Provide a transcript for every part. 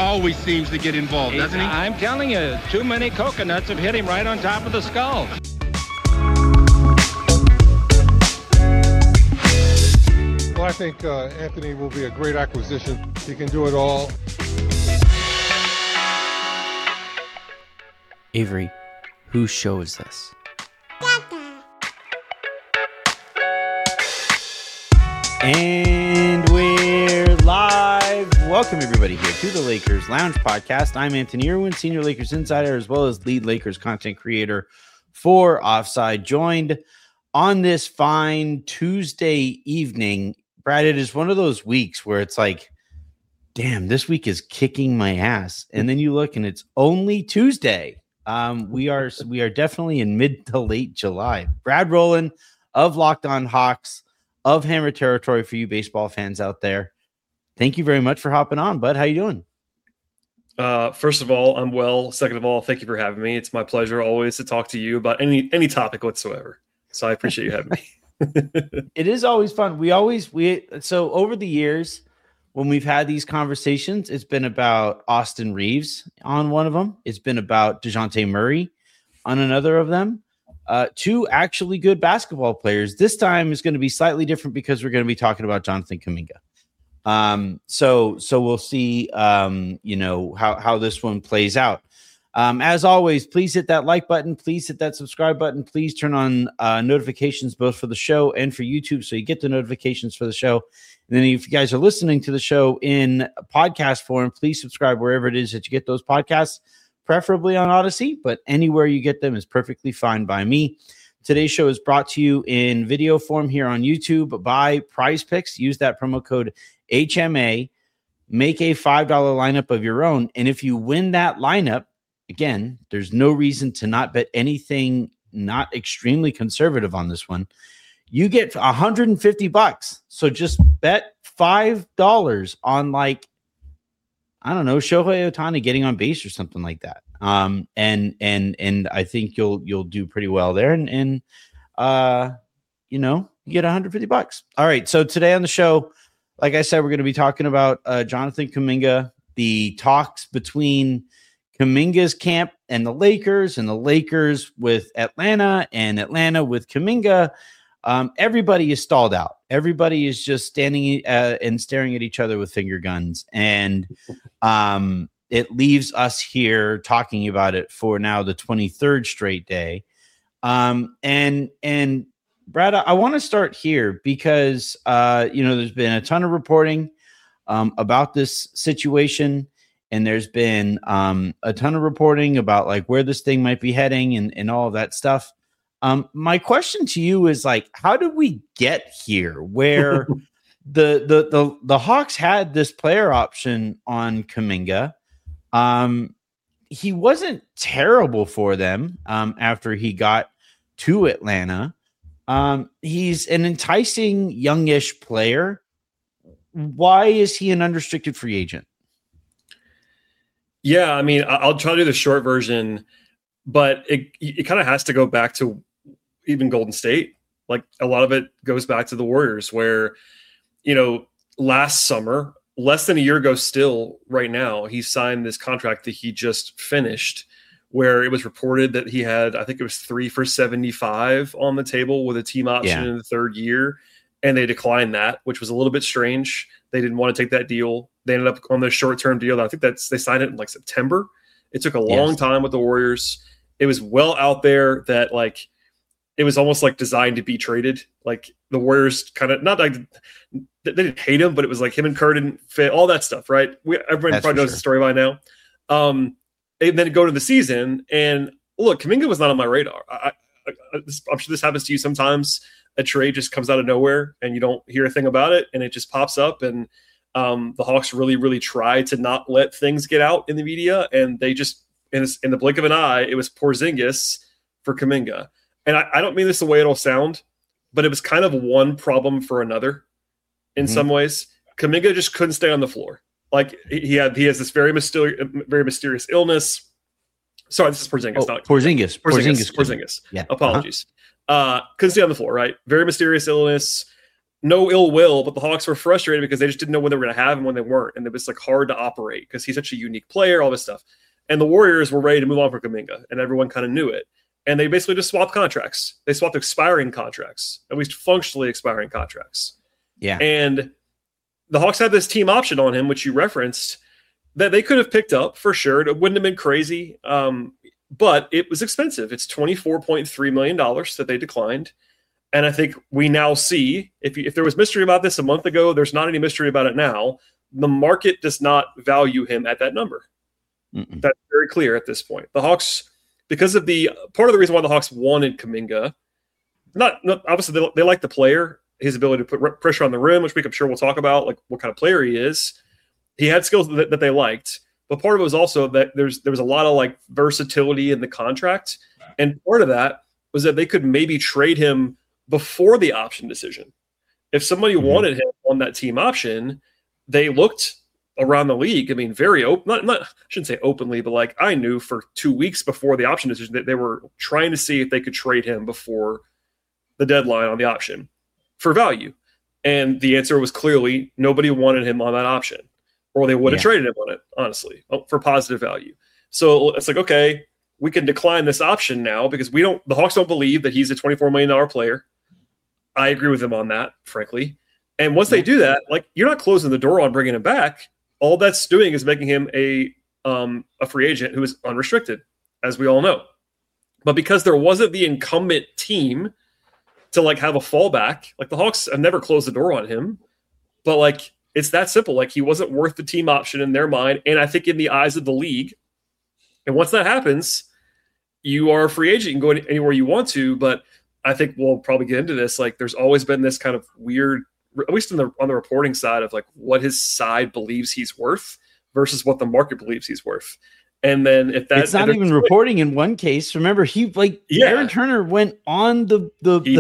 always seems to get involved, doesn't he? I'm telling you, too many coconuts have hit him right on top of the skull. Well, I think Anthony will be a great acquisition. He can do it all. Avery, whose show is this? And we're live. Welcome everybody here to the Lakers Lounge Podcast. I'm Anthony Irwin, Senior Lakers Insider, as well as lead Lakers content creator for Offside. Joined on this fine Tuesday evening. Brad, it is one of those weeks where it's like, damn, this week is kicking my ass. And then you look and it's only Tuesday. We are definitely in mid to late July. Brad Rowland of Locked On Hawks of Hammer Territory for you baseball fans out there. Thank you very much for hopping on, bud. How you doing? First of all, I'm well. Second of all, thank you for having me. It's my pleasure always to talk to you about any topic whatsoever. So I appreciate you having me. It is always fun. So over the years, when we've had these conversations, it's been about Austin Reeves on one of them. It's been about DeJounte Murray on another of them. Two actually good basketball players. This time is going to be slightly different because we're going to be talking about Jonathan Kuminga. So we'll see, how this one plays out. As always, please hit that like button. Please hit that subscribe button. Please turn on notifications both for the show and for YouTube so you get the notifications for the show. And then if you guys are listening to the show in podcast form, please subscribe wherever it is that you get those podcasts, preferably on Odyssey, but anywhere you get them is perfectly fine by me. Today's show is brought to you in video form here on YouTube by Prize Picks. Use that promo code HMA. Make a $5 lineup of your own. And if you win that lineup, again, there's no reason to not bet anything not extremely conservative on this one. You get $150. So just bet $5 on Shohei Ohtani getting on base or something like that. And I think you'll do pretty well there. And you get $150. All right. So today on the show, like I said, we're going to be talking about Jonathan Kuminga, the talks between Kuminga's camp and the Lakers with Atlanta and Atlanta with Kuminga. Everybody is stalled out. Everybody is just standing and staring at each other with finger guns. And it leaves us here talking about it for now the 23rd straight day. And Brad, I want to start here because, there's been a ton of reporting about this situation. And there's been a ton of reporting about like where this thing might be heading and all of that stuff. My question to you is how did we get here where the Hawks had this player option on Kuminga? He wasn't terrible for them after he got to Atlanta. He's an enticing youngish player. Why is he an unrestricted free agent? Yeah, I mean, I'll try to do the short version, but it kind of has to go back to even Golden State. Like a lot of it goes back to the Warriors where, last summer, less than a year ago still right now, he signed this contract that he just finished where it was reported that he had, I think it was 3 for $75 on the table with a team option in the third year. And they declined that, which was a little bit strange. They didn't want to take that deal. They ended up on the short-term deal. I think they signed it in September. It took a long time with the Warriors. It was well out there that it was almost designed to be traded. Like the Warriors kind of they didn't hate him, but it was him and Kerr didn't fit, all that stuff, right? Everyone probably knows the story by now. And then go to the season and look, Kuminga was not on my radar. I'm sure this happens to you sometimes. A trade just comes out of nowhere and you don't hear a thing about it and it just pops up. And the Hawks really, really try to not let things get out in the media. And they just, in the blink of an eye, it was Porzingis for Kuminga. And I don't mean this the way it'll sound, but it was kind of one problem for another in some ways. Kuminga just couldn't stay on the floor. He has this very mysterious illness. Sorry, this is Porzingis. Not Porzingis. Yeah. Apologies. Couldn't stay on the floor, right? Very mysterious illness. no ill will, but the Hawks were frustrated because they just didn't know when they were going to have him, when they weren't. And it was like hard to operate because he's such a unique player, all this stuff. And the Warriors were ready to move on for Kuminga, and everyone kind of knew it. And they basically just swapped contracts. They swapped expiring contracts, at least functionally expiring contracts. Yeah. And the Hawks had this team option on him, which you referenced, that they could have picked up for sure. It wouldn't have been crazy, but it was expensive. It's $24.3 million that they declined. And I think we now see, if there was mystery about this a month ago, there's not any mystery about it now. The market does not value him at that number. Mm-mm. That's very clear at this point. The Hawks, because of part of the reason why the Hawks wanted Kuminga, not obviously they like the player, his ability to put pressure on the rim, which I'm sure we'll talk about, like what kind of player he is. He had skills that they liked, but part of it was also that there was a lot of like versatility in the contract, and part of that was that they could maybe trade him before the option decision. If somebody wanted him on that team option, they looked around the league. I mean, very open, not I shouldn't say openly, but like I knew for 2 weeks before the option decision that they were trying to see if they could trade him before the deadline on the option for value. And the answer was clearly nobody wanted him on that option, or they would have traded him on it, honestly, for positive value. So it's like, okay, we can decline this option now because the Hawks don't believe that he's a $24 million player. I agree with them on that, frankly. And once they do that, like you're not closing the door on bringing him back. All that's doing is making him a free agent who is unrestricted, as we all know. But because there wasn't the incumbent team to like have a fallback, like the Hawks have never closed the door on him, but like it's that simple. Like he wasn't worth the team option in their mind, and I think in the eyes of the league. And once that happens, you are a free agent. You can go anywhere you want to, but I think we'll probably get into this. Like there's always been this kind of weird, at least on the reporting side, of like what his side believes he's worth versus what the market believes he's worth. And then if that's not even reporting in one case, remember Aaron Turner went on the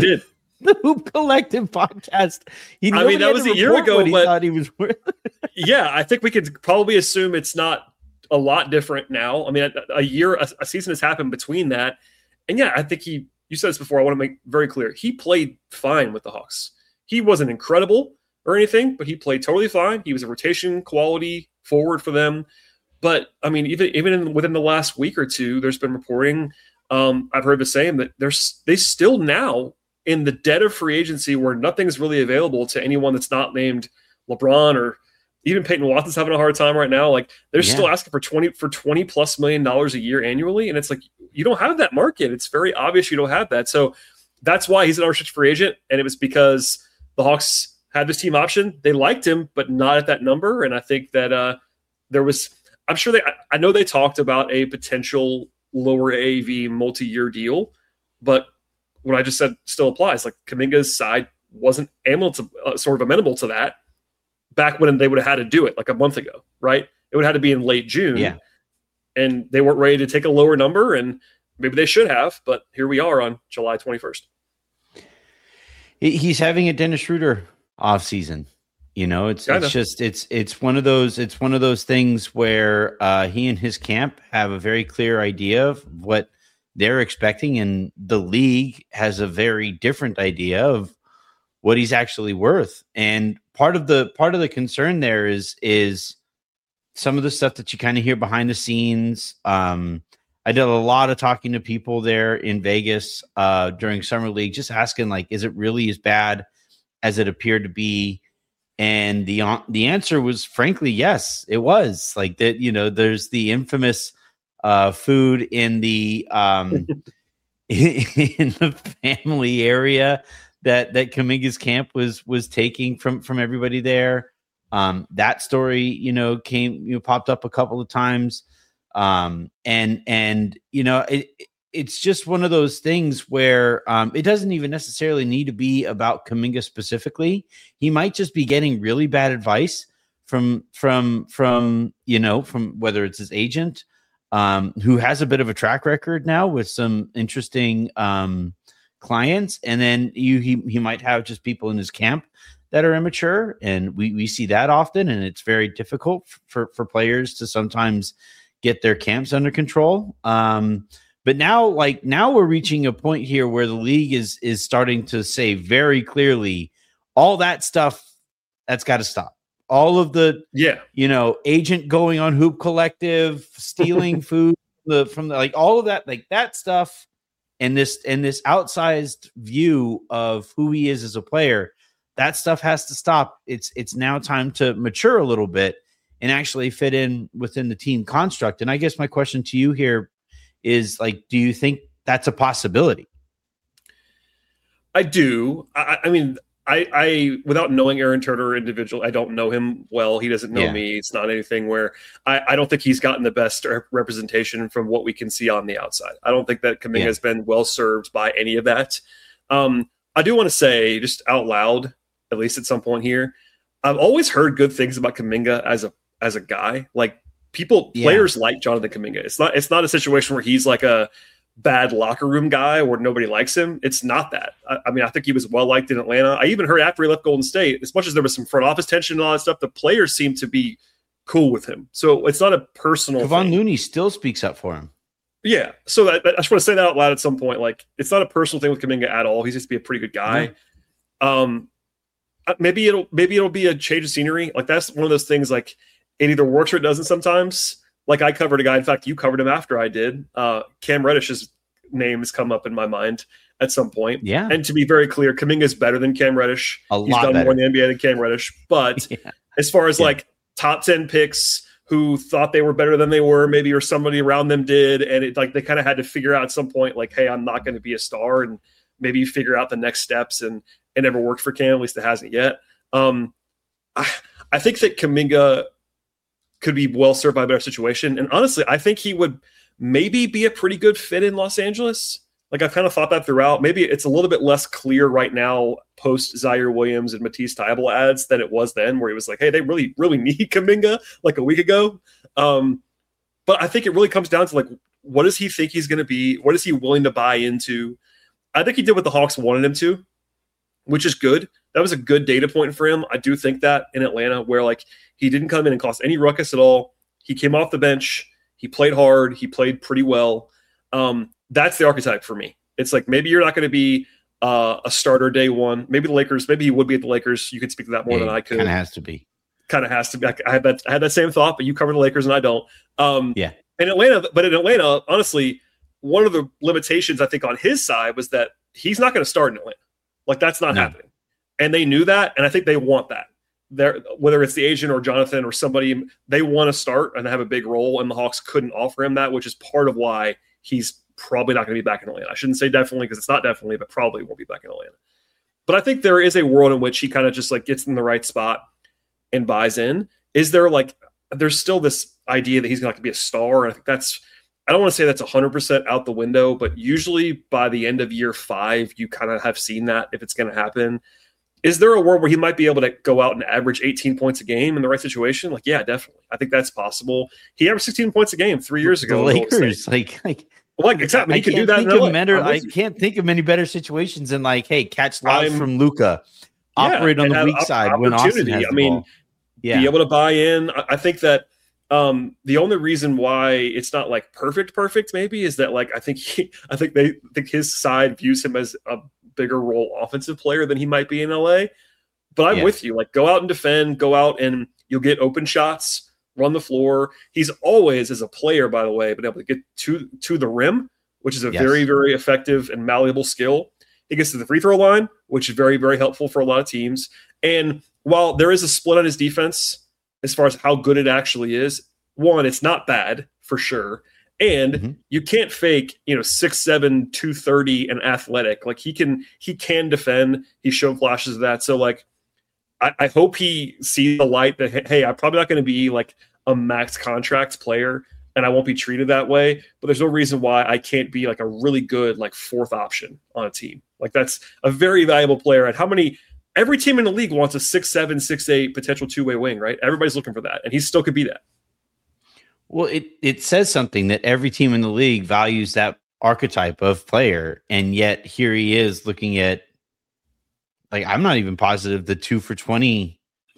Hoop Collective podcast. That was a year ago, but thought he was worth. Yeah, I think we could probably assume it's not a lot different now. I mean, a season has happened between that. And yeah, I think you said this before, I want to make very clear. He played fine with the Hawks. He wasn't incredible or anything, but he played totally fine. He was a rotation quality forward for them. But I mean, even within the last week or two, there's been reporting. I've heard the same that they still now in the dead of free agency where nothing's really available to anyone that's not named LeBron, or even Peyton Watson's having a hard time right now. Like they're still asking for $20+ million a year annually. And it's like, you don't have that market. It's very obvious you don't have that. So that's why he's an unrestricted free agent. And it was because the Hawks had this team option. They liked him, but not at that number. And I think that I know they talked about a potential lower AAV multi-year deal, but what I just said still applies. Like Kuminga's side wasn't able to sort of amenable to that back when they would have had to do it like a month ago, right? It would have had to be in late June. Yeah. And they weren't ready to take a lower number, and maybe they should have, but here we are on July 21st. He's having a Dennis Schroeder off season. You know, it's one of those things where he and his camp have a very clear idea of what they're expecting, and the league has a very different idea of what he's actually worth. And part of the concern there is some of the stuff that you kind of hear behind the scenes. I did a lot of talking to people there in Vegas during Summer League, just asking, like, is it really as bad as it appeared to be? And the answer was, frankly, yes, it was. Like that, you know, there's the infamous food in the in the family area that Kuminga's camp was taking from everybody there. That story, you know, popped up a couple of times. And you know, it's just one of those things where it doesn't even necessarily need to be about Kuminga specifically. He might just be getting really bad advice from whether it's his agent, who has a bit of a track record now with some interesting clients, and then he might have just people in his camp that are immature, and we see that often, and it's very difficult for players to sometimes get their camps under control. But now we're reaching a point here where the league is starting to say very clearly, all that stuff, that's got to stop. All of the, agent going on Hoop Collective, stealing food from the like all of that, like that stuff, and this outsized view of who he is as a player, that stuff has to stop. It's now time to mature a little bit and actually fit in within the team construct. And I guess my question to you here is like, do you think that's a possibility? I do. I mean, I without knowing Aaron Turner individual, I don't know him well. He doesn't know me. It's not anything where I don't think he's gotten the best representation from what we can see on the outside. I don't think that Kuminga has been well served by any of that. I do want to say just out loud, at least at some point here, I've always heard good things about Kuminga as a guy. Like players like Jonathan Kuminga. It's not a situation where he's like a bad locker room guy where nobody likes him. It's not that. I mean, I think he was well liked in Atlanta. I even heard after he left Golden State, as much as there was some front office tension and all that stuff, the players seem to be cool with him. So it's not a personal Kevon Looney still speaks up for him. Yeah. So I just want to say that out loud at some point. Like, it's not a personal thing with Kuminga at all. He's just be a pretty good guy. Maybe it'll be a change of scenery. Like, that's one of those things, like, it either works or it doesn't sometimes. Like, I covered a guy. In fact, you covered him after I did. Cam Reddish's name has come up in my mind at some point. Yeah. And to be very clear, Kuminga is better than Cam Reddish. He's done more in the NBA than Cam Reddish. But as far as like top 10 picks who thought they were better than they were, maybe, or somebody around them did, and it like they kind of had to figure out at some point, like, hey, I'm not going to be a star, and maybe figure out the next steps. And it never worked for Cam. At least it hasn't yet. I think that Kuminga could be well served by a better situation. And honestly, I think he would maybe be a pretty good fit in Los Angeles. Like, I've kind of thought that throughout. Maybe it's a little bit less clear right now post Zaire Williams and Matisse Thybulle ads than it was then, where he was like, hey, they really, really need Kuminga like a week ago. But I think it really comes down to, like, what does he think he's going to be? What is he willing to buy into? I think he did what the Hawks wanted him to, which is good. That was a good data point for him. I do think that in Atlanta, where like he didn't come in and cause any ruckus at all. He came off the bench. He played hard. He played pretty well. That's the archetype for me. It's like, maybe you're not going to be a starter day one. Maybe the Lakers, maybe he would be at the Lakers. You could speak to that more than I could. Kind of has to be. I had that same thought, but you cover the Lakers and I don't. In Atlanta, honestly, one of the limitations I think on his side was that he's not going to start in Atlanta. Like, that's not happening. And they knew that, and I think they want that. Whether it's the agent or Jonathan or somebody, they want to start and have a big role, and the Hawks couldn't offer him that, which is part of why he's probably not going to be back in Atlanta. I shouldn't say definitely, because it's not definitely, but probably won't be back in Atlanta. But I think there is a world in which he kind of just like gets in the right spot and buys in. Is there like, there's still this idea that he's going to be a star, and I think I don't want to say that's 100% out the window, but usually by the end of year 5, you kind of have seen that if it's going to happen. Is there a world where he might be able to go out and average 18 points a game in the right situation? Like, yeah, definitely. I think that's possible. He averaged 16 points a game 3 years ago. The Lakers, exactly. He can do that. I can't think of many better situations than like, hey, catch live from Luka, operate on the weak side when Austin has the ball. Be able to buy in. I think that the only reason why it's not like perfect maybe is that like I think his side views him as a bigger role offensive player than he might be in LA. But I'm with you. Like, go out and defend, go out and you'll get open shots, run the floor. He's always, as a player, by the way, been able to get to the rim, which is a very, very effective and malleable skill. He gets to the free throw line, which is very, very helpful for a lot of teams. And while there is a split on his defense as far as how good it actually is, one, it's not bad for sure. And you can't fake, 6'7", 230 and athletic. Like, he can defend. He's shown flashes of that. So like, I hope he sees the light that, hey, I'm probably not going to be like a max contract player and I won't be treated that way, but there's no reason why I can't be like a really good, like, fourth option on a team. Like, that's a very valuable player. And every team in the league wants a 6'7", 6'8" potential two-way wing, right? Everybody's looking for that. And he still could be that. Well, it says something that every team in the league values that archetype of player, and yet here he is looking at, like, I'm not even positive the 2 for $20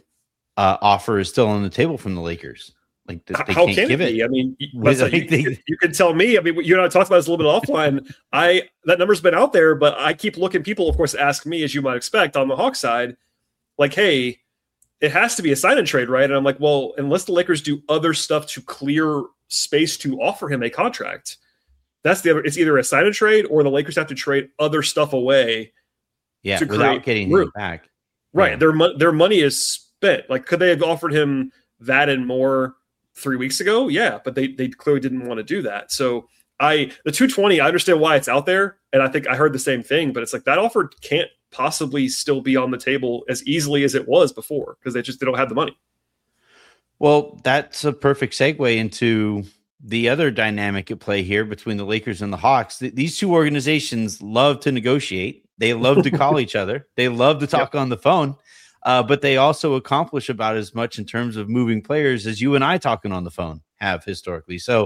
offer is still on the table from the Lakers. Like, they how can't can give it be? it. I mean, you can tell me. I mean, you and I talked about this a little bit offline. That number's been out there, but I keep looking. People, of course, ask me, as you might expect, on the Hawks side, like, hey, it has to be a sign and trade, right? And I'm like, well, unless the Lakers do other stuff to clear space to offer him a contract, that's the other. It's either a sign and trade or the Lakers have to trade other stuff away. Yeah, without getting him back. Right. Yeah. Their money is spent. Like, could they have offered him that and more 3 weeks ago? Yeah, but they clearly didn't want to do that. So the 220, I understand why it's out there, and I think I heard the same thing, but it's like that offer can't possibly still be on the table as easily as it was before because they don't have the money. Well, that's a perfect segue into the other dynamic at play here between the Lakers and the Hawks. These two organizations love to negotiate. They love to call each other. They love to talk on the phone, but they also accomplish about as much in terms of moving players as you and I talking on the phone have historically. So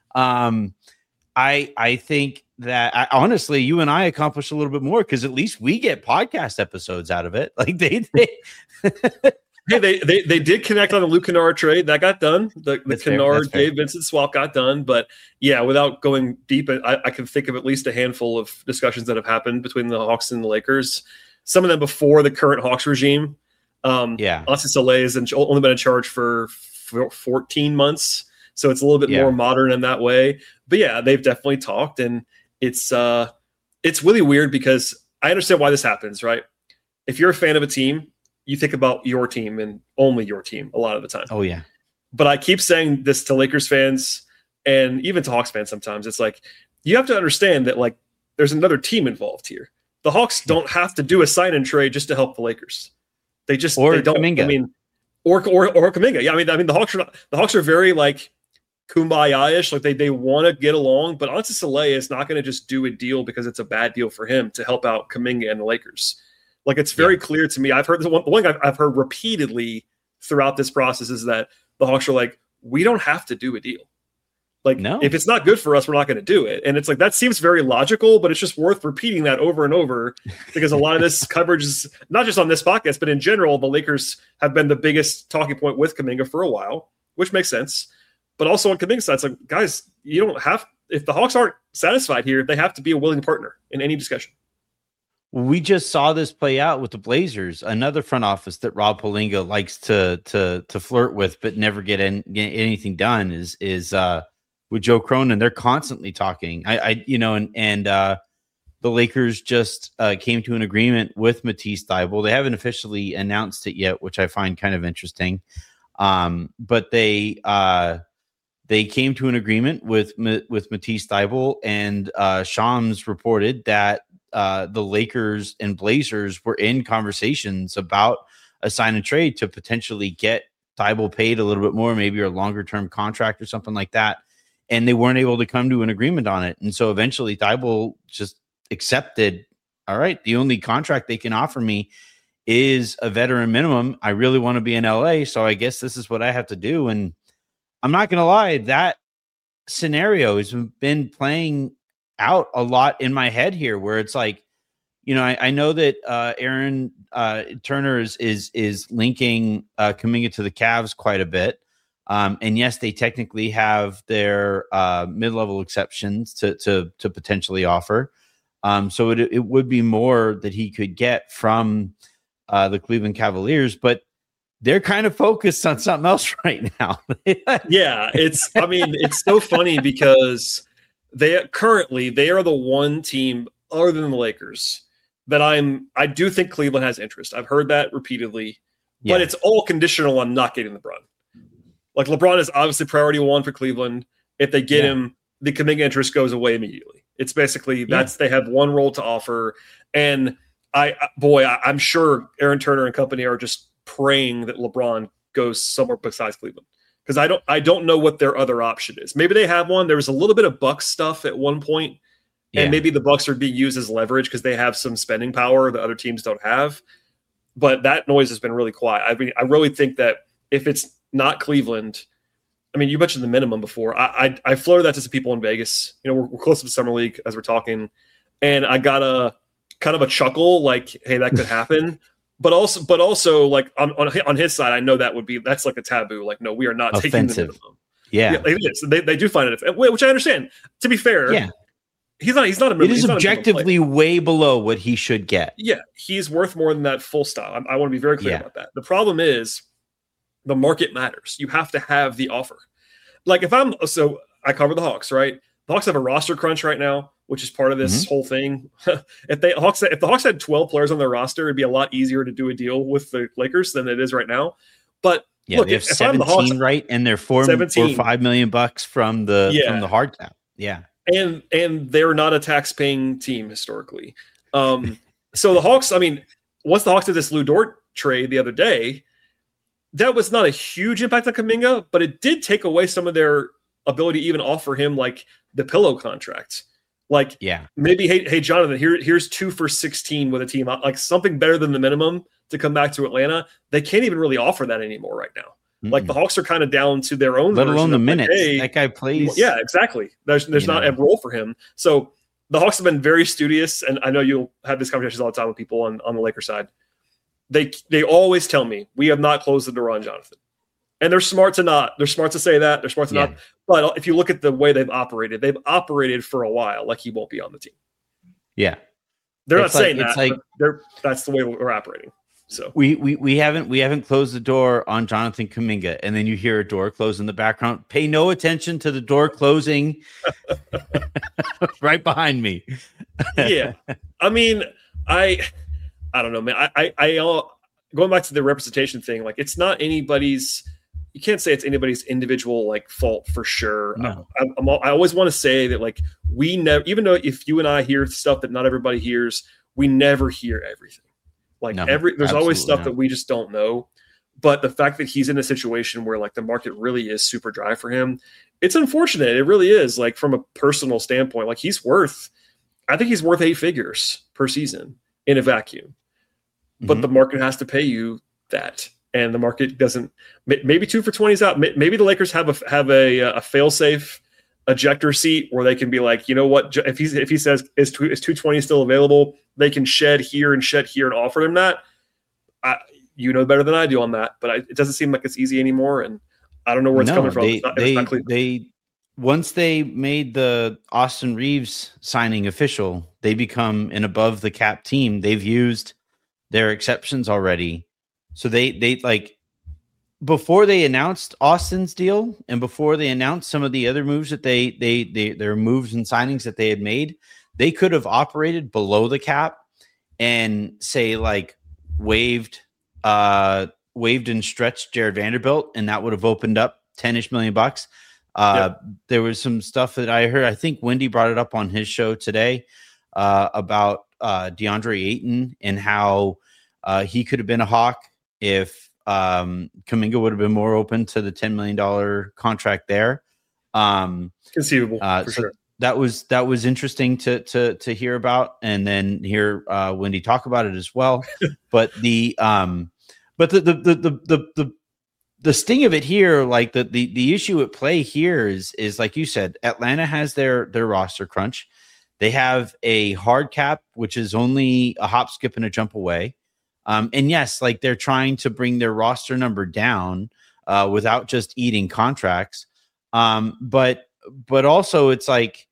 I think that honestly, you and I accomplish a little bit more because at least we get podcast episodes out of it. Like they Hey, they did connect on the Luke Kennard trade. That got done. The Kennard Dave Vincent swap got done. But yeah, without going deep, I can think of at least a handful of discussions that have happened between the Hawks and the Lakers. Some of them before the current Hawks regime. Austin Saleh has only been in charge for 14 months. So it's a little bit more modern in that way. But yeah, they've definitely talked. And it's really weird because I understand why this happens, right? If you're a fan of a team, you think about your team and only your team a lot of the time. Oh, yeah. But I keep saying this to Lakers fans and even to Hawks fans sometimes. It's like, you have to understand that, like, there's another team involved here. The Hawks don't have to do a sign and trade just to help the Lakers. They don't. Kuminga. I mean, or Kuminga. Yeah, I mean, the Hawks are very like kumbaya-ish. Like they want to get along, but Austin Saleh is not going to just do a deal because it's a bad deal for him to help out Kuminga and the Lakers. Like, it's very clear to me. I've heard the one thing I've heard repeatedly throughout this process is that the Hawks are like, we don't have to do a deal. Like, if it's not good for us, we're not going to do it. And it's like, that seems very logical, but it's just worth repeating that over and over because a lot of this coverage is not just on this podcast, but in general, the Lakers have been the biggest talking point with Kuminga for a while, which makes sense. But also on Kuminga's side, it's like, guys, you don't have, if the Hawks aren't satisfied here, they have to be a willing partner in any discussion. We just saw this play out with the Blazers, another front office that Rob Pelinka likes to flirt with, but never get anything done. Is with Joe Cronin. They're constantly talking. The Lakers just came to an agreement with Matisse Thybulle. They haven't officially announced it yet, which I find kind of interesting. But they came to an agreement with Matisse Thybulle, and Shams reported that the Lakers and Blazers were in conversations about a sign and trade to potentially get Thybulle paid a little bit more, maybe a longer term contract or something like that. And they weren't able to come to an agreement on it. And so eventually Thybulle just accepted, all right, the only contract they can offer me is a veteran minimum. I really want to be in LA. So I guess this is what I have to do. And I'm not going to lie, that scenario has been playing out a lot in my head here, where it's like, I know that Aaron Turner is linking Kuminga to the Cavs quite a bit. And yes, they technically have their mid-level exceptions to potentially offer. So it would be more that he could get from the Cleveland Cavaliers, but they're kind of focused on something else right now. Yeah, it's so funny because they are the one team other than the Lakers that I do think Cleveland has interest. I've heard that repeatedly, but it's all conditional on not getting LeBron. Like, LeBron is obviously priority one for Cleveland. If they get him, the Kuminga interest goes away immediately. It's basically they have one role to offer. And I'm sure Aaron Turner and company are just praying that LeBron goes somewhere besides Cleveland. Because I don't know what their other option is. Maybe they have one. There was a little bit of Bucks stuff at one point, and maybe the Bucks are being used as leverage because they have some spending power that other teams don't have. But that noise has been really quiet. I mean, I really think that if it's not Cleveland, I mean, you mentioned the minimum before. I floated that to some people in Vegas. We're close to the Summer League as we're talking, and I got a kind of a chuckle, like, hey, that could happen. But also, like on his side, I know that's like a taboo. Like, no, we are not offensive. Taking the minimum. Yeah, it is. They do find it, which I understand. To be fair, He's not a it is objectively way below what he should get. Yeah, he's worth more than that, full stop. I want to be very clear about that. The problem is the market matters. You have to have the offer. Like so I cover the Hawks, right? The Hawks have a roster crunch right now, which is part of this whole thing. If the Hawks had 12 players on their roster, it'd be a lot easier to do a deal with the Lakers than it is right now. But yeah, look, they have 17, Hawks, right? And they're $4 or $5 million from the hard cap. Yeah. And they're not a tax-paying team historically. So the Hawks, I mean, once the Hawks did this Lou Dort trade the other day, that was not a huge impact on Kuminga, but it did take away some of their ability to even offer him like the pillow contract. Like, maybe, hey, Jonathan, here's 2 for 16 with a team, like something better than the minimum to come back to Atlanta. They can't even really offer that anymore right now. Like the Hawks are kind of down to their own, let alone the minutes. Like, hey, that guy plays. Yeah, exactly. There's not a role for him. So the Hawks have been very studious, and I know you'll have these conversations all the time with people on the Lakers side. They always tell me we have not closed the door on Jonathan, and they're smart to not. They're smart to say that. They're smart to not. But if you look at the way they've operated for a while like he won't be on the team. Yeah, they're not saying that. Like, that's the way we're operating. So we haven't closed the door on Jonathan Kuminga, and then you hear a door close in the background. Pay no attention to the door closing right behind me. Yeah, I mean, I don't know, man. I going back to the representation thing, like it's not anybody's. You can't say it's anybody's individual like fault for sure. No. I always want to say that like we never, even though if you and I hear stuff that not everybody hears, we never hear everything. Like there's always stuff that we just don't know. But the fact that he's in a situation where like the market really is super dry for him, it's unfortunate. It really is. Like from a personal standpoint, like I think he's worth 8 figures per season in a vacuum. But the market has to pay you that. And the market doesn't. Maybe 2 for 20 is out. Maybe the Lakers have a fail-safe ejector seat where they can be like, you know what? If he says is 220 still available, they can shed here and offer him that. You know better than I do on that, but it doesn't seem like it's easy anymore, and I don't know where it's coming from. They once they made the Austin Reeves signing official, they become an above the cap team. They've used their exceptions already. So they like before they announced Austin's deal and before they announced some of the other moves that their moves and signings that they had made, they could have operated below the cap and say like waived and stretched Jared Vanderbilt, and that would have opened up $10-ish million. There was some stuff that I heard. I think Wendy brought it up on his show today about DeAndre Ayton and how he could have been a Hawk if Kuminga would have been more open to the $10 million contract there. Conceivable, for sure. That was interesting to hear about, and then hear Wendy talk about it as well. But the sting of it here, like the issue at play here is like you said, Atlanta has their roster crunch. They have a hard cap, which is only a hop, skip, and a jump away. And yes, like they're trying to bring their roster number down without just eating contracts. But also it's like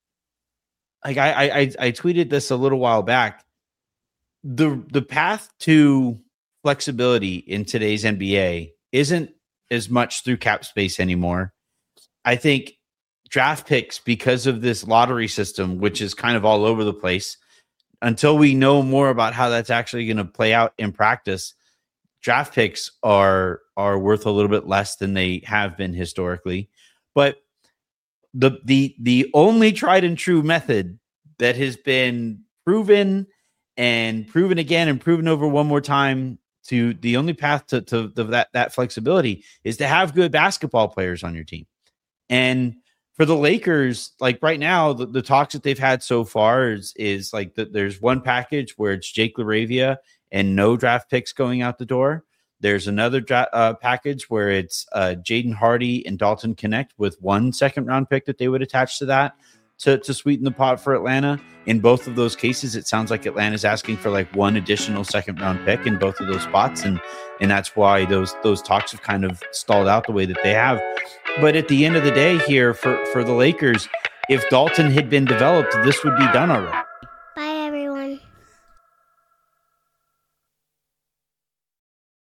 I tweeted this a little while back. The path to flexibility in today's NBA isn't as much through cap space anymore. I think draft picks, because of this lottery system, which is kind of all over the place, until we know more about how that's actually going to play out in practice, draft picks are worth a little bit less than they have been historically. But the only tried and true method that has been proven and proven again and proven over one more time, to the only path to that flexibility is to have good basketball players on your team. And for the Lakers, like right now, the talks that they've had so far is like there's one package where it's Jake LaRavia and no draft picks going out the door. There's another package where it's Jaden Hardy and Dalton Connect with 1 second-round pick that they would attach to that to sweeten the pot for Atlanta. In both of those cases, it sounds like Atlanta's asking for like 1 additional second-round pick in both of those spots, and that's why those talks have kind of stalled out the way that they have. But at the end of the day here for the Lakers, if Dalton had been developed, this would be done already. Bye, everyone.